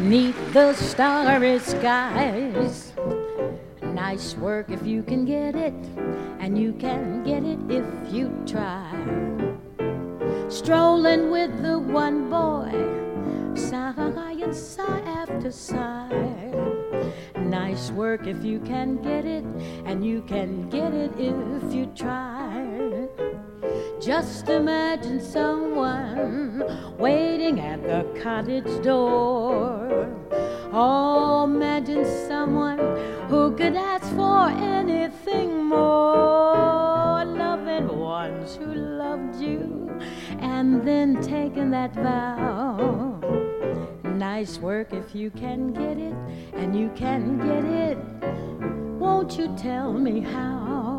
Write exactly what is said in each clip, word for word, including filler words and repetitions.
neath the starry skies. Nice work if you can get it, and you can get it if you try. Strolling with the one boy, sigh and sigh after sigh. Nice work if you can get it, and you can get it if you try. Just imagine someone waiting at the cottage door. Oh, imagine someone who could ask for anything more. Loving ones who loved you and then taking that vow. Nice work if you can get it, and you can get it. Won't you tell me how?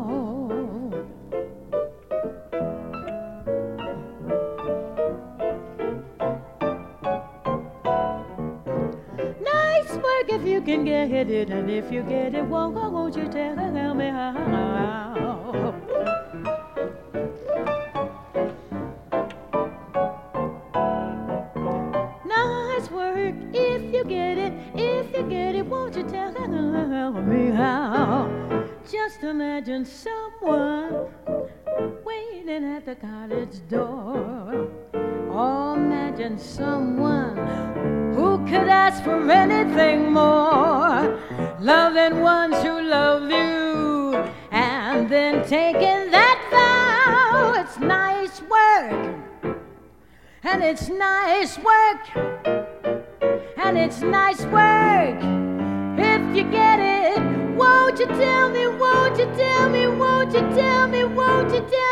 Nice work if you can get it, and if you get it, won't, won't you tell me how? If you get it, if you get it, won't you tell me how? Just imagine someone waiting at the cottage door. Or imagine someone who could ask for anything more. Loving ones who love you and then taking that vow. It's nice work, and it's nice work. And it's nice work if you get it. Won't you tell me, won't you tell me, won't you tell me, won't you tell me?